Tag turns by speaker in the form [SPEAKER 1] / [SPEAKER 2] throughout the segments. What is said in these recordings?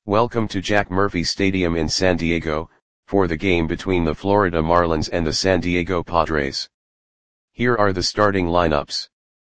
[SPEAKER 1] Welcome to Jack Murphy Stadium in San Diego, for the game between the Florida Marlins and the San Diego Padres. Here are the starting lineups.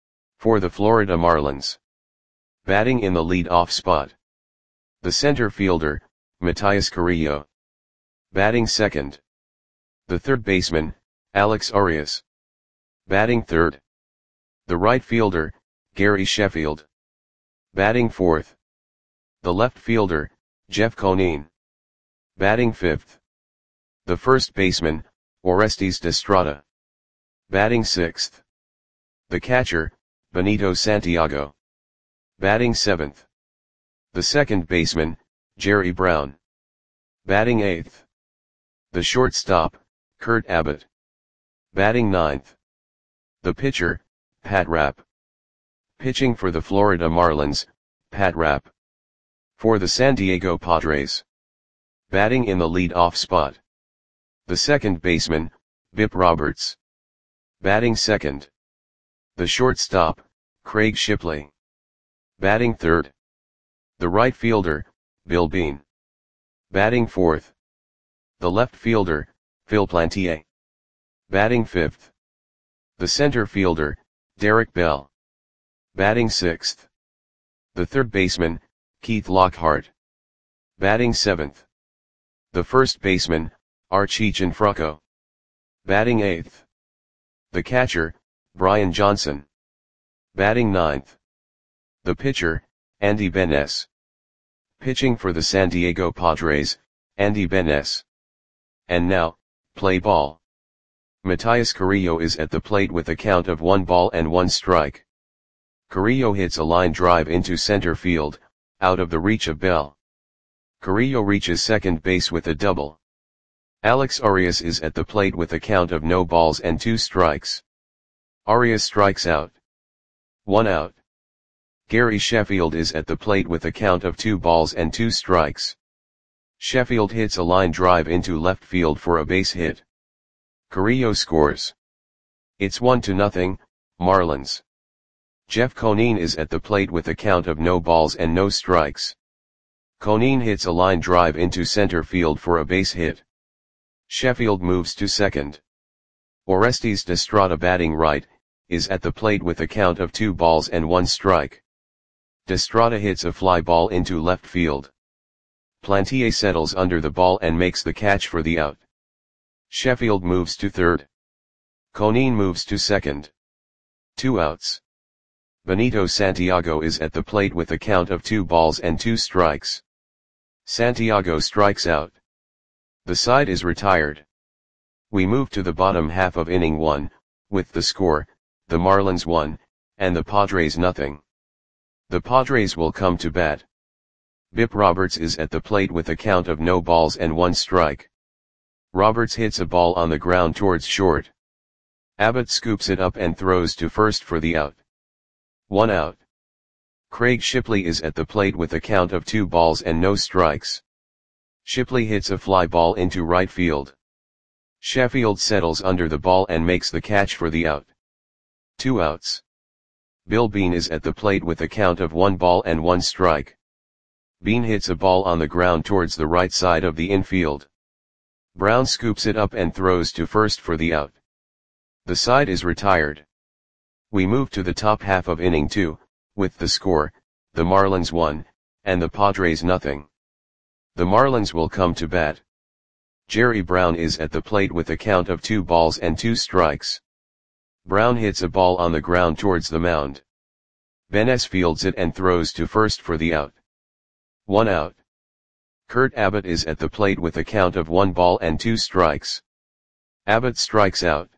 [SPEAKER 1] For the Florida Marlins. Batting in the lead-off spot. The center fielder, Matias Carrillo. Batting second. The third baseman, Alex Arias. Batting third. The right fielder, Gary Sheffield. Batting fourth. The left fielder, Jeff Conine. Batting fifth. The first baseman, Orestes Destrada. Batting sixth. The catcher, Benito Santiago. Batting seventh. The second baseman, Jerry Brown. Batting eighth. The shortstop, Kurt Abbott. Batting ninth. The pitcher, Pat Rapp. Pitching for the Florida Marlins, Pat Rapp. For the San Diego Padres. Batting in the lead-off spot. The second baseman, Bip Roberts. Batting second. The shortstop, Craig Shipley. Batting third. The right fielder, Bill Bean. Batting fourth. The left fielder, Phil Plantier. Batting fifth. The center fielder, Derek Bell. Batting sixth. The third baseman, Keith Lockhart. Batting seventh. The first baseman, Archie Gianfranco. Batting eighth. The catcher, Brian Johnson. Batting ninth. The pitcher, Andy Benes. Pitching for the San Diego Padres, Andy Benes. And now, play ball. Matias Carrillo is at the plate with a count of 1-1 strike. Carrillo hits a line drive into center field, out of the reach of Bell. Carrillo reaches second base with a double. Alex Arias is at the plate with a count of 0-2 strikes. Arias strikes out. 1 out. Gary Sheffield is at the plate with a count of 2-2 strikes. Sheffield hits a line drive into left field for a base hit. Carrillo scores. It's 1-0, Marlins. Jeff Conine is at the plate with a count of 0 strikes. Conine hits a line drive into center field for a base hit. Sheffield moves to second. Orestes Destrada, batting right, is at the plate with a count of 2-1 strike. Destrada hits a fly ball into left field. Plantier settles under the ball and makes the catch for the out. Sheffield moves to third. Conine moves to second. 2 outs. Benito Santiago is at the plate with a count of 2-2 strikes. Santiago strikes out. The side is retired. We move to the bottom half of inning 1, with the score, the Marlins 1, and the Padres 0. The Padres will come to bat. Bip Roberts is at the plate with a count of 0-1 strike. Roberts hits a ball on the ground towards short. Abbott scoops it up and throws to first for the out. 1 out. Craig Shipley is at the plate with a count of 2 strikes. Shipley hits a fly ball into right field. Sheffield settles under the ball and makes the catch for the out. 2 outs. Bill Bean is at the plate with a count of 1-1 strike. Bean hits a ball on the ground towards the right side of the infield. Brown scoops it up and throws to first for the out. The side is retired. We move to the top half of inning 2, with the score, the Marlins 1, and the Padres 0. The Marlins will come to bat. Jerry Brown is at the plate with a count of 2-2 strikes. Brown hits a ball on the ground towards the mound. Benes fields it and throws to first for the out. 1 out. Kurt Abbott is at the plate with a count of 1-2 strikes. Abbott strikes out.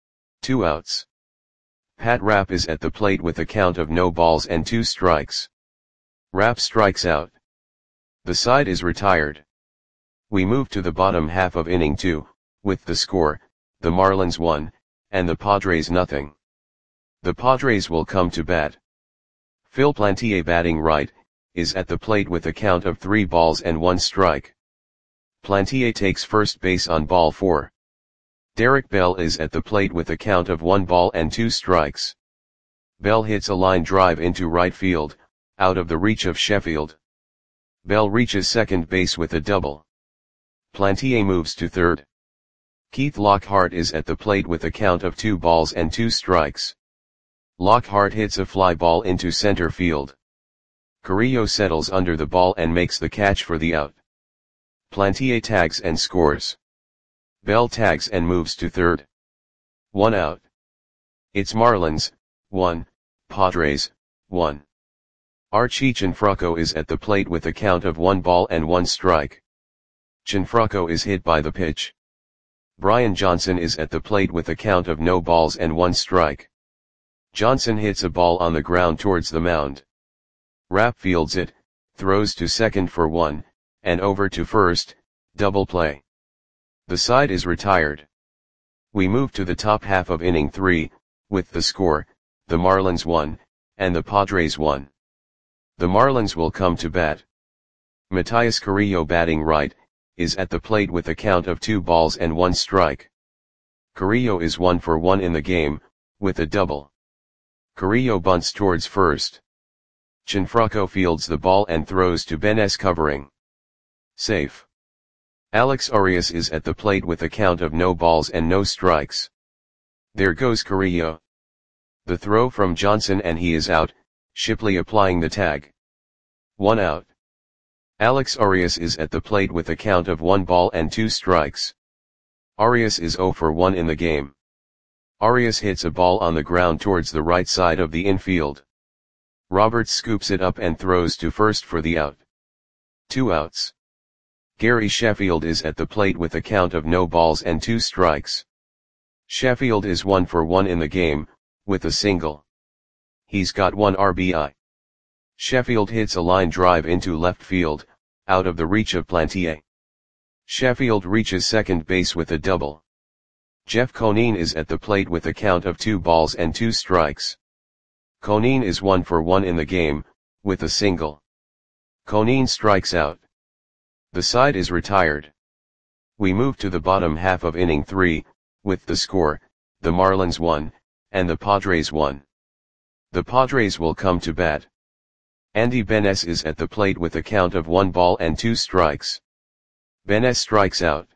[SPEAKER 1] 2 outs. Pat Rapp is at the plate with a count of 0-2 strikes. Rapp strikes out. The side is retired. We move to the bottom half of inning 2, with the score, the Marlins 1, and the Padres 0. The Padres will come to bat. Phil Plantier, batting right, is at the plate with a count of 3-1 strike. Plantier takes first base on ball 4. Derek Bell is at the plate with a count of 1-2 strikes. Bell hits a line drive into right field, out of the reach of Sheffield. Bell reaches second base with a double. Plantier moves to third. Keith Lockhart is at the plate with a count of 2 balls and 2 strikes. Lockhart hits a fly ball into center field. Carrillo settles under the ball and makes the catch for the out. Plantier tags and scores. Bell tags and moves to third. 1 out. It's Marlins, 1, Padres, 1. Archie Cianfrocco is at the plate with a count of 1 ball and 1 strike. Cianfrocco is hit by the pitch. Brian Johnson is at the plate with a count of no balls and 1 strike. Johnson hits a ball on the ground towards the mound. Rapp fields it, throws to second for 1, and over to first, double play. The side is retired. We move to the top half of inning 3, with the score, the Marlins 1, and the Padres 1. The Marlins will come to bat. Matias Carrillo, batting right, is at the plate with a count of 2 balls and 1 strike. Carrillo is 1 for 1 in the game, with a double. Carrillo bunts towards first. Cianfrocco fields the ball and throws to Benes, covering. Safe. Alex Arias is at the plate with a count of no balls and no strikes. There goes Carrillo. The throw from Johnson and he is out, Shipley applying the tag. 1 out. Alex Arias is at the plate with a count of 1 ball and 2 strikes. Arias is 0 for 1 in the game. Arias hits a ball on the ground towards the right side of the infield. Roberts scoops it up and throws to first for the out. 2 outs. Gary Sheffield is at the plate with a count of no balls and 2 strikes. Sheffield is 1 for 1 in the game, with a single. He's got 1 RBI. Sheffield hits a line drive into left field, out of the reach of Plantier. Sheffield reaches second base with a double. Jeff Conine is at the plate with a count of 2 balls and 2 strikes. Conine is 1 for 1 in the game, with a single. Conine strikes out. The side is retired. We move to the bottom half of inning 3, with the score, the Marlins 1, and the Padres 1. The Padres will come to bat. Andy Benes is at the plate with a count of 1 ball and 2 strikes. Benes strikes out.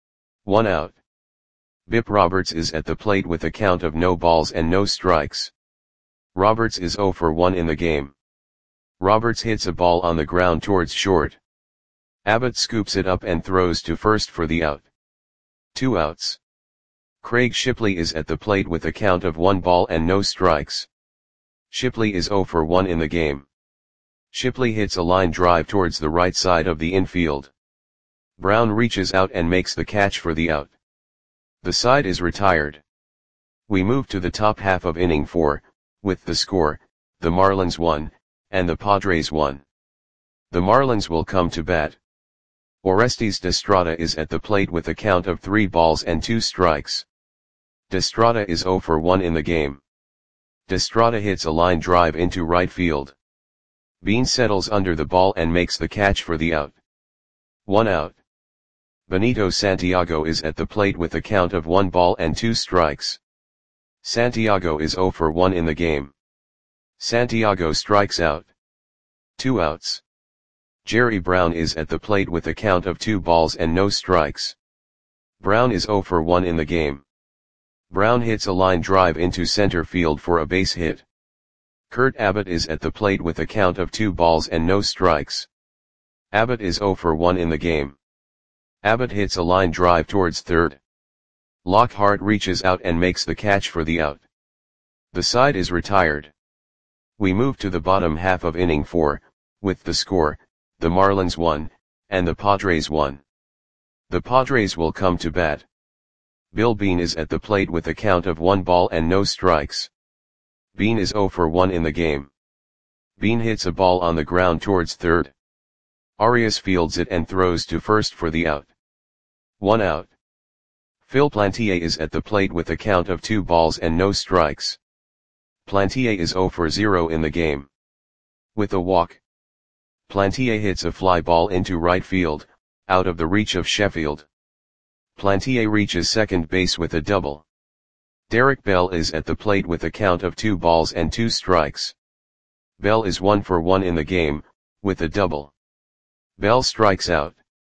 [SPEAKER 1] 1 out. Bip Roberts is at the plate with a count of no balls and no strikes. Roberts is 0 for 1 in the game. Roberts hits a ball on the ground towards short. Abbott scoops it up and throws to first for the out. 2 outs. Craig Shipley is at the plate with a count of 1 ball and no strikes. Shipley is 0 for 1 in the game. Shipley hits a line drive towards the right side of the infield. Brown reaches out and makes the catch for the out. The side is retired. We move to the top half of inning 4, with the score, the Marlins 1, and the Padres 1. The Marlins will come to bat. Orestes Destrada is at the plate with a count of 3 balls and 2 strikes. Destrada is 0 for 1 in the game. Destrada hits a line drive into right field. Bean settles under the ball and makes the catch for the out. 1 out. Benito Santiago is at the plate with a count of 1 ball and 2 strikes. Santiago is 0 for 1 in the game. Santiago strikes out. 2 outs. Jerry Brown is at the plate with a count of 2 balls and no strikes. Brown is 0 for 1 in the game. Brown hits a line drive into center field for a base hit. Kurt Abbott is at the plate with a count of 2 balls and no strikes. Abbott is 0 for 1 in the game. Abbott hits a line drive towards third. Lockhart reaches out and makes the catch for the out. The side is retired. We move to the bottom half of inning 4, with the score, the Marlins 1, and the Padres 1. The Padres will come to bat. Bill Bean is at the plate with a count of 1 ball and no strikes. Bean is 0 for 1 in the game. Bean hits a ball on the ground towards third. Arias fields it and throws to first for the out. 1 out. Phil Plantier is at the plate with a count of 2 balls and no strikes. Plantier is 0 for 0 in the game. With a walk. Plantier hits a fly ball into right field, out of the reach of Sheffield. Plantier reaches second base with a double. Derek Bell is at the plate with a count of 2 balls and 2 strikes. Bell is 1 for 1 in the game, with a double. Bell strikes out.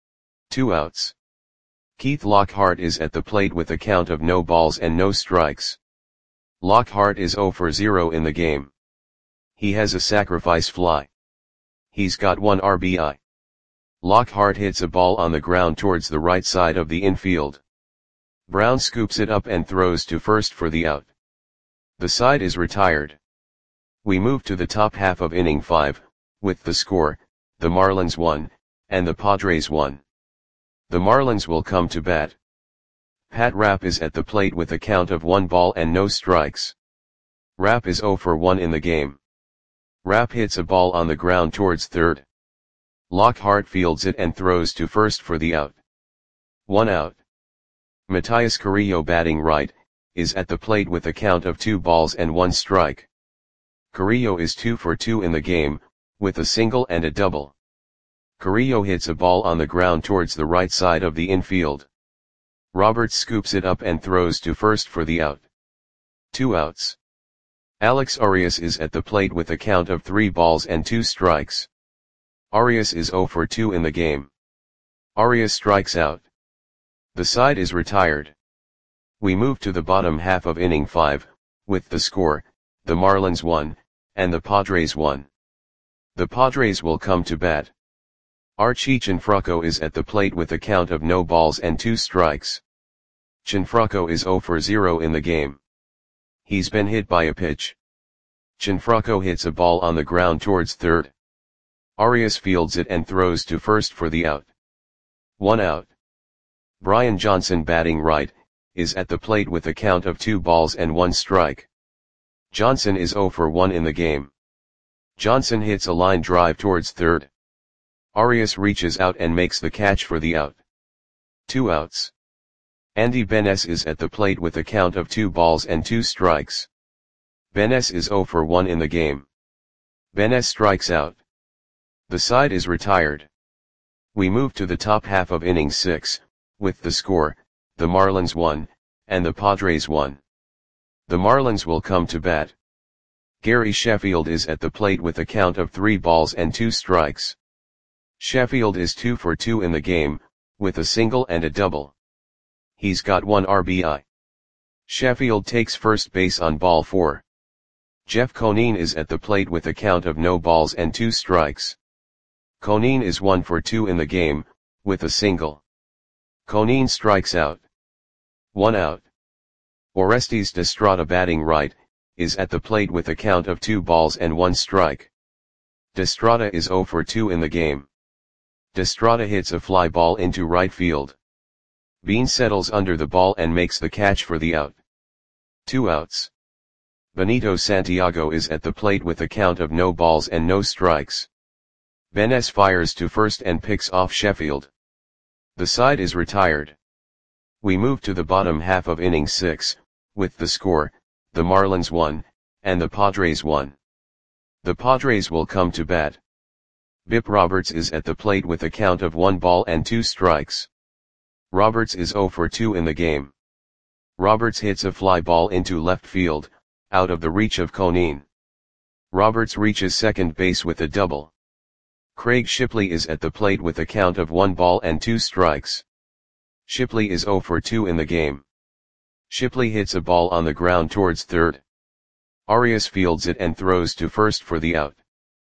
[SPEAKER 1] 2 outs. Keith Lockhart is at the plate with a count of no balls and no strikes. Lockhart is 0 for 0 in the game. He has a sacrifice fly. He's got 1 RBI. Lockhart hits a ball on the ground towards the right side of the infield. Brown scoops it up and throws to first for the out. The side is retired. We move to the top half of inning 5, with the score, the Marlins 1, and the Padres 1. The Marlins will come to bat. Pat Rapp is at the plate with a count of 1 ball and no strikes. Rapp is 0 for 1 in the game. Rapp hits a ball on the ground towards third. Lockhart fields it and throws to first for the out. 1 out. Matias Carrillo, batting right, is at the plate with a count of 2 balls and 1 strike. Carrillo is 2 for 2 in the game, with a single and a double. Carrillo hits a ball on the ground towards the right side of the infield. Roberts scoops it up and throws to first for the out. 2 outs. Alex Arias is at the plate with a count of 3 balls and 2 strikes. Arias is 0 for 2 in the game. Arias strikes out. The side is retired. We move to the bottom half of inning 5, with the score, the Marlins 1, and the Padres 1. The Padres will come to bat. Archie Cianfrocco is at the plate with a count of no balls and 2 strikes. Cianfrocco is 0 for 0 in the game. He's been hit by a pitch. Cianfrocco hits a ball on the ground towards third. Arias fields it and throws to first for the out. 1 out. Brian Johnson, batting right, is at the plate with a count of 2 balls and 1 strike. Johnson is 0 for 1 in the game. Johnson hits a line drive towards third. Arias reaches out and makes the catch for the out. 2 outs. Andy Benes is at the plate with a count of 2 balls and 2 strikes. Benes is 0 for 1 in the game. Benes strikes out. The side is retired. We move to the top half of inning 6, with the score, the Marlins 1, and the Padres 1. The Marlins will come to bat. Gary Sheffield is at the plate with a count of 3 balls and 2 strikes. Sheffield is 2 for 2 in the game, with a single and a double. He's got 1 RBI. Sheffield takes first base on ball 4. Jeff Conine is at the plate with a count of no balls and 2 strikes. Conine is 1 for 2 in the game, with a single. Conine strikes out. 1 out. Orestes Destrada, batting right, is at the plate with a count of 2 balls and 1 strike. Destrada is 0 for 2 in the game. Destrada hits a fly ball into right field. Bean settles under the ball and makes the catch for the out. 2 outs. Benito Santiago is at the plate with a count of no balls and no strikes. Benes fires to first and picks off Sheffield. The side is retired. We move to the bottom half of inning 6, with the score, the Marlins 1, and the Padres 1. The Padres will come to bat. Bip Roberts is at the plate with a count of 1 ball and 2 strikes. Roberts is 0 for 2 in the game. Roberts hits a fly ball into left field, out of the reach of Conine. Roberts reaches second base with a double. Craig Shipley is at the plate with a count of 1 ball and 2 strikes. Shipley is 0 for 2 in the game. Shipley hits a ball on the ground towards third. Arias fields it and throws to first for the out.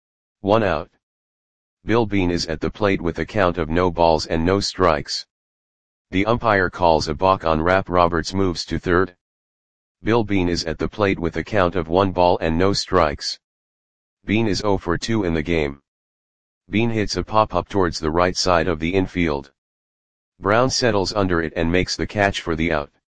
[SPEAKER 1] 1 out. Bill Bean is at the plate with a count of no balls and no strikes. The umpire calls a balk on Rapp. Roberts moves to third. Bill Bean is at the plate with a count of 1 ball and no strikes. Bean is 0 for 2 in the game. Bean hits a pop-up towards the right side of the infield. Brown settles under it and makes the catch for the out.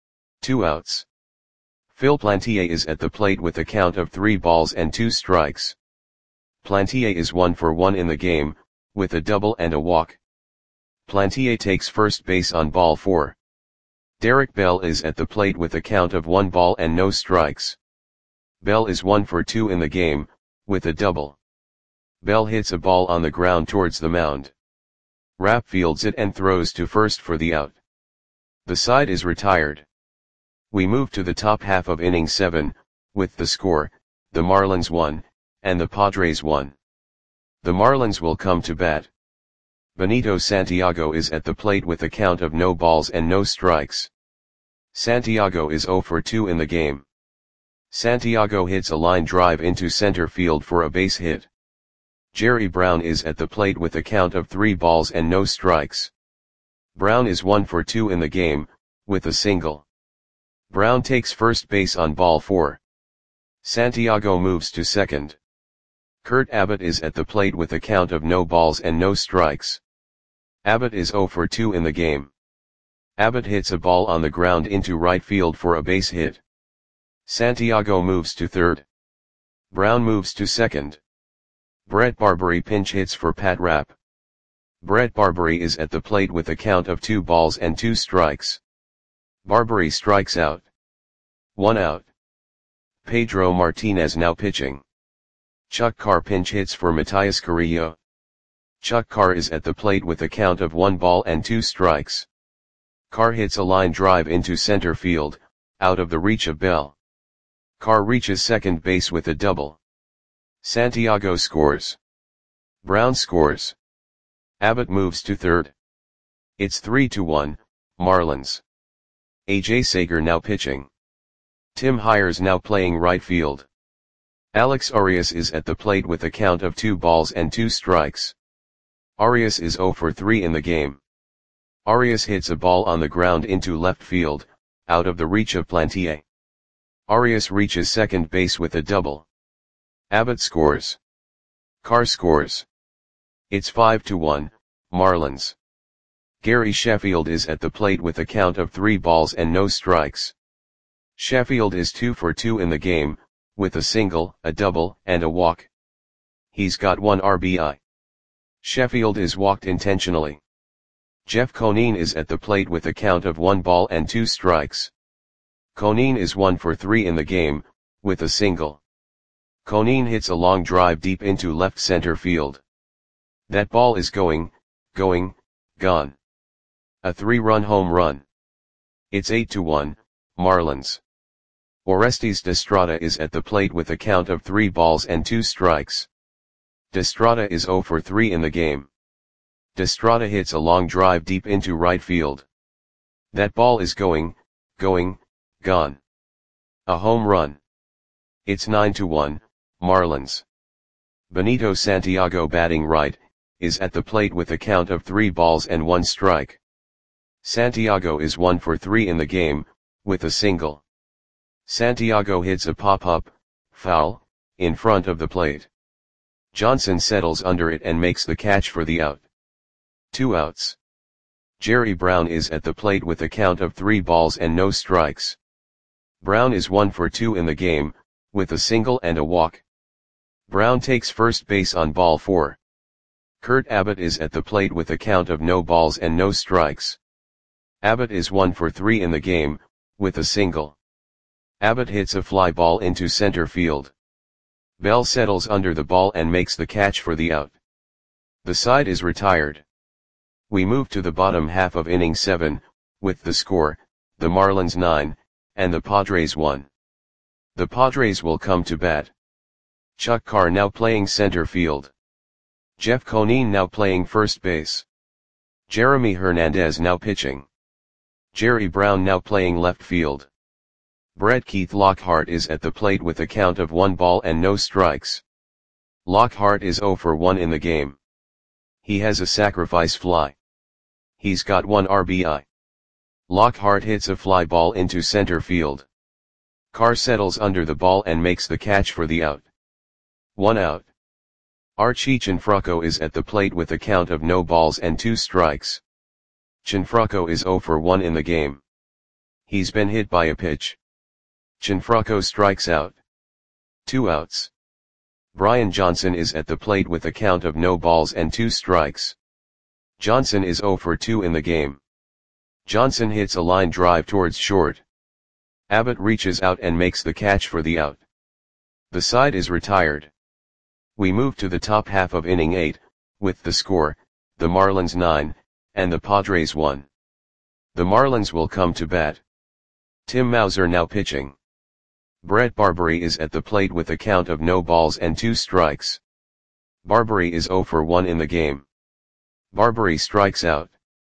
[SPEAKER 1] 2 outs. Phil Plantier is at the plate with a count of 3 balls and 2 strikes. Plantier is 1 for 1 in the game, with a double and a walk. Plantier takes first base on ball 4. Derek Bell is at the plate with a count of 1 ball and no strikes. Bell is 1 for 2 in the game, with a double. Bell hits a ball on the ground towards the mound. Rapp fields it and throws to first for the out. The side is retired. We move to the top half of inning 7, with the score, the Marlins 1, and the Padres 1. The Marlins will come to bat. Benito Santiago is at the plate with a count of no balls and no strikes. Santiago is 0 for 2 in the game. Santiago hits a line drive into center field for a base hit. Jerry Brown is at the plate with a count of 3 balls and no strikes. Brown is 1 for 2 in the game, with a single. Brown takes first base on ball 4. Santiago moves to second. Kurt Abbott is at the plate with a count of no balls and no strikes. Abbott is 0 for 2 in the game. Abbott hits a ball on the ground into right field for a base hit. Santiago moves to third. Brown moves to second. Brett Barbary pinch hits for Pat Rapp. Brett Barbary is at the plate with a count of 2 balls and 2 strikes. Barbary strikes out. 1 out. Pedro Martinez now pitching. Chuck Carr pinch hits for Matias Carrillo. Chuck Carr is at the plate with a count of 1 ball and 2 strikes. Carr hits a line drive into center field, out of the reach of Bell. Carr reaches second base with a double. Santiago scores. Brown scores. Abbott moves to third. It's 3-1, Marlins. A.J. Sager now pitching. Tim Hires now playing right field. Alex Arias is at the plate with a count of 2 balls and 2 strikes. Arias is 0 for 3 in the game. Arias hits a ball on the ground into left field, out of the reach of Plantier. Arias reaches second base with a double. Abbott scores. Carr scores. It's 5-1, Marlins. Gary Sheffield is at the plate with a count of 3 balls and no strikes. Sheffield is 2 for 2 in the game, with a single, a double, and a walk. He's got 1 RBI. Sheffield is walked intentionally. Jeff Conine is at the plate with a count of 1 ball and 2 strikes. Conine is 1 for 3 in the game, with a single. Conine hits a long drive deep into left center field. That ball is going, gone. A 3-run home run. It's 8-1, Marlins. Orestes Destrada is at the plate with a count of 3 balls and 2 strikes. Destrada is 0 for 3 in the game. Destrada hits a long drive deep into right field. That ball is going, gone. A home run. It's 9-1, Marlins. Benito Santiago batting right, is at the plate with a count of 3 balls and 1 strike. Santiago is 1 for 3 in the game, with a single. Santiago hits a pop-up, foul, in front of the plate. Johnson settles under it and makes the catch for the out. 2 outs. Jerry Brown is at the plate with a count of 3 balls and no strikes. Brown is 1 for 2 in the game, with a single and a walk. Brown takes first base on ball 4. Kurt Abbott is at the plate with a count of no balls and no strikes. Abbott is 1 for 3 in the game, with a single. Abbott hits a fly ball into center field. Bell settles under the ball and makes the catch for the out. The side is retired. We move to the bottom half of inning 7, with the score, the Marlins 9, and the Padres 1. The Padres will come to bat. Chuck Carr now playing center field. Jeff Conine now playing first base. Jeremy Hernandez now pitching. Jerry Brown now playing left field. Brett Keith Lockhart is at the plate with a count of 1 ball and no strikes. Lockhart is 0 for 1 in the game. He has a sacrifice fly. He's got 1 RBI. Lockhart hits a fly ball into center field. Carr settles under the ball and makes the catch for the out. 1 out. Archie Cianfrocco is at the plate with a count of no balls and 2 strikes. Cianfrocco is 0 for 1 in the game. He's been hit by a pitch. Cianfrocco strikes out. 2 outs. Brian Johnson is at the plate with a count of no balls and 2 strikes. Johnson is 0 for 2 in the game. Johnson hits a line drive towards short. Abbott reaches out and makes the catch for the out. The side is retired. We move to the top half of inning 8, with the score, the Marlins 9, and the Padres 1. The Marlins will come to bat. Tim Mauser now pitching. Brett Barbary is at the plate with a count of no balls and 2 strikes. Barbary is 0 for 1 in the game. Barbary strikes out.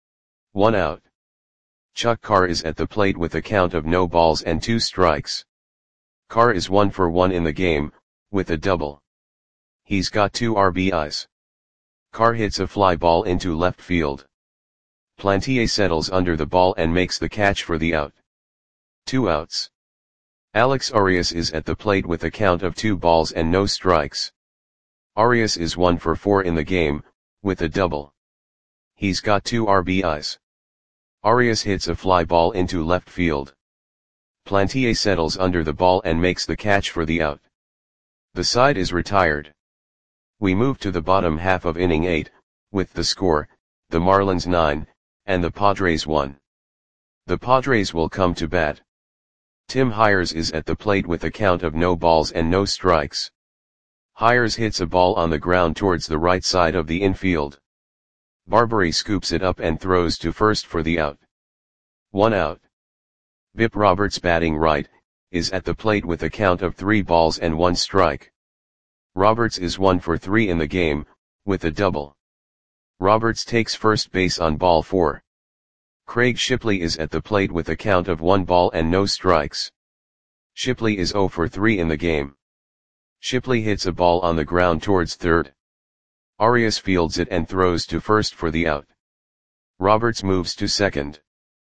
[SPEAKER 1] 1 out. Chuck Carr is at the plate with a count of no balls and 2 strikes. Carr is 1 for 1 in the game, with a double. He's got 2 RBIs. Carr hits a fly ball into left field. Plantier settles under the ball and makes the catch for the out. 2 outs. Alex Arias is at the plate with a count of 2 balls and no strikes. Arias is 1 for 4 in the game, with a double. He's got 2 RBIs. Arias hits a fly ball into left field. Plantier settles under the ball and makes the catch for the out. The side is retired. We move to the bottom half of inning 8, with the score, the Marlins 9, and the Padres 1. The Padres will come to bat. Tim Hires is at the plate with a count of no balls and no strikes. Hires hits a ball on the ground towards the right side of the infield. Barbary scoops it up and throws to first for the out. 1 out. Bip Roberts, batting right, is at the plate with a count of 3 balls and 1 strike. Roberts is 1 for 3 in the game, with a double. Roberts takes first base on ball 4. Craig Shipley is at the plate with a count of 1 ball and no strikes. Shipley is 0 for 3 in the game. Shipley hits a ball on the ground towards third. Arias fields it and throws to first for the out. Roberts moves to second.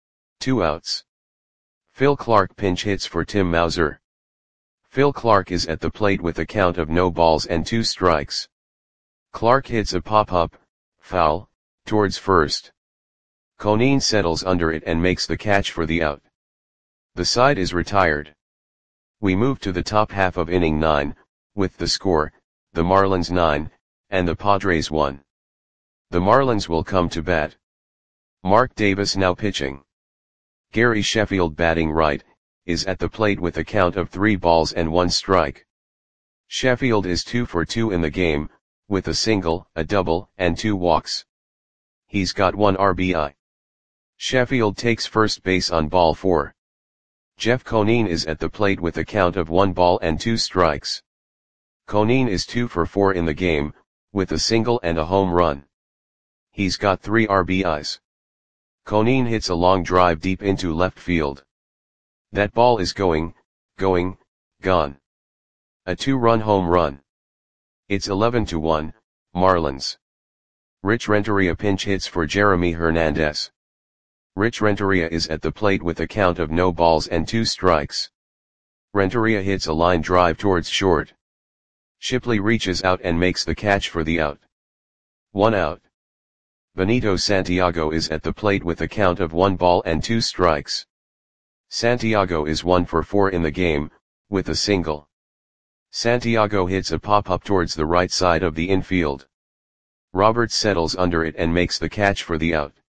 [SPEAKER 1] 2 outs. Phil Clark pinch hits for Tim Mauser. Phil Clark is at the plate with a count of no balls and 2 strikes. Clark hits a pop-up, foul, towards first. Conine settles under it and makes the catch for the out. The side is retired. We move to the top half of inning 9, with the score, the Marlins 9, and the Padres 1. The Marlins will come to bat. Mark Davis now pitching. Gary Sheffield, batting right, is at the plate with a count of 3 balls and 1 strike. Sheffield is 2 for 2 in the game, with a single, a double, and 2 walks. He's got 1 RBI. Sheffield takes first base on ball 4. Jeff Conine is at the plate with a count of 1 ball and 2 strikes. Conine is 2 for 4 in the game, with a single and a home run. He's got 3 RBIs. Conine hits a long drive deep into left field. That ball is gone. A 2-run home run. It's 11-1, Marlins. Rich Renteria pinch hits for Jeremy Hernandez. Rich Renteria is at the plate with a count of no balls and 2 strikes. Renteria hits a line drive towards short. Shipley reaches out and makes the catch for the out. 1 out. Benito Santiago is at the plate with a count of 1 ball and 2 strikes. Santiago is 1 for 4 in the game, with a single. Santiago hits a pop-up towards the right side of the infield. Roberts settles under it and makes the catch for the out.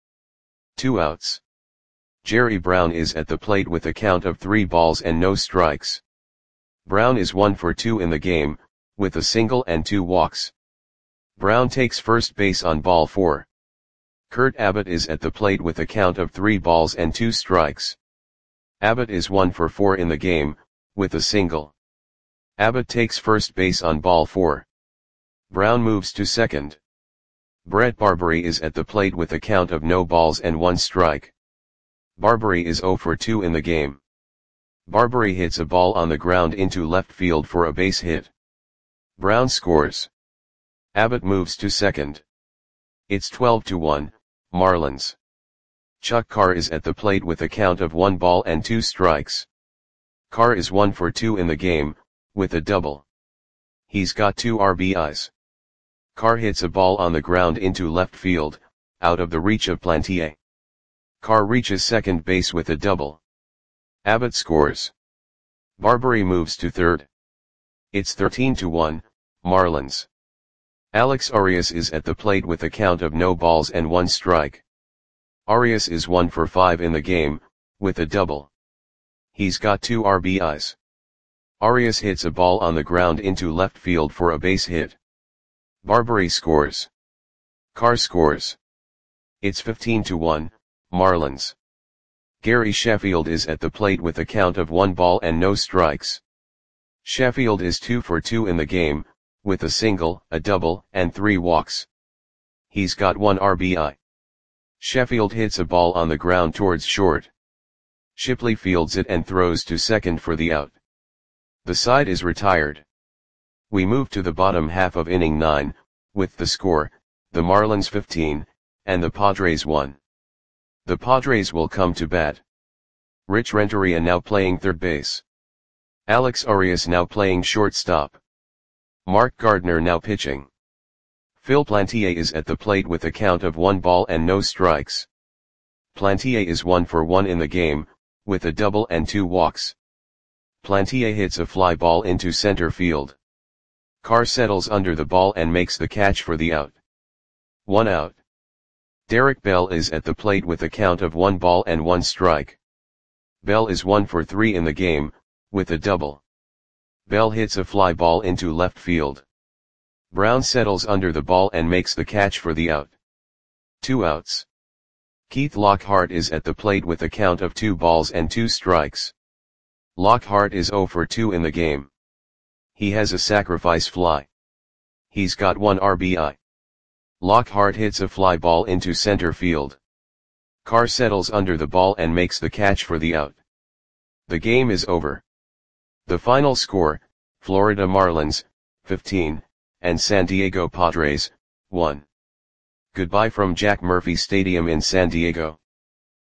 [SPEAKER 1] 2 outs. Jerry Brown is at the plate with a count of 3 balls and no strikes. Brown is 1 for 2 in the game, with a single and 2 walks. Brown takes first base on ball 4. Kurt Abbott is at the plate with a count of 3 balls and 2 strikes. Abbott is 1 for 4 in the game, with a single. Abbott takes first base on ball 4. Brown moves to second. Brett Barbary is at the plate with a count of no balls and 1 strike. Barbary is 0 for 2 in the game. Barbary hits a ball on the ground into left field for a base hit. Brown scores. Abbott moves to second. It's 12-1, Marlins. Chuck Carr is at the plate with a count of 1 ball and 2 strikes. Carr is 1 for 2 in the game, with a double. He's got 2 RBIs. Carr hits a ball on the ground into left field, out of the reach of Plantier. Carr reaches second base with a double. Abbott scores. Barbary moves to third. It's 13-1, Marlins. Alex Arias is at the plate with a count of no balls and 1 strike. Arias is 1 for 5 in the game, with a double. He's got 2 RBIs. Arias hits a ball on the ground into left field for a base hit. Barbary scores. Carr scores. It's 15-1, Marlins. Gary Sheffield is at the plate with a count of 1 ball and no strikes. Sheffield is 2 for 2 in the game, with a single, a double, and 3 walks. He's got 1 RBI. Sheffield hits a ball on the ground towards short. Shipley fields it and throws to second for the out. The side is retired. We move to the bottom half of inning 9, with the score, the Marlins 15, and the Padres 1. The Padres will come to bat. Rich Renteria now playing third base. Alex Arias now playing shortstop. Mark Gardner now pitching. Phil Plantier is at the plate with a count of 1 ball and no strikes. Plantier is 1 for 1 in the game, with a double and 2 walks. Plantier hits a fly ball into center field. Carr settles under the ball and makes the catch for the out. 1 out. Derek Bell is at the plate with a count of 1 ball and 1 strike. Bell is 1 for 3 in the game, with a double. Bell hits a fly ball into left field. Brown settles under the ball and makes the catch for the out. 2 outs. Keith Lockhart is at the plate with a count of 2 balls and 2 strikes. Lockhart is 0 for 2 in the game. He has a sacrifice fly. He's got 1 RBI. Lockhart hits a fly ball into center field. Carr settles under the ball and makes the catch for the out. The game is over. The final score, Florida Marlins, 15, and San Diego Padres, 1. Goodbye from Jack Murphy Stadium in San Diego.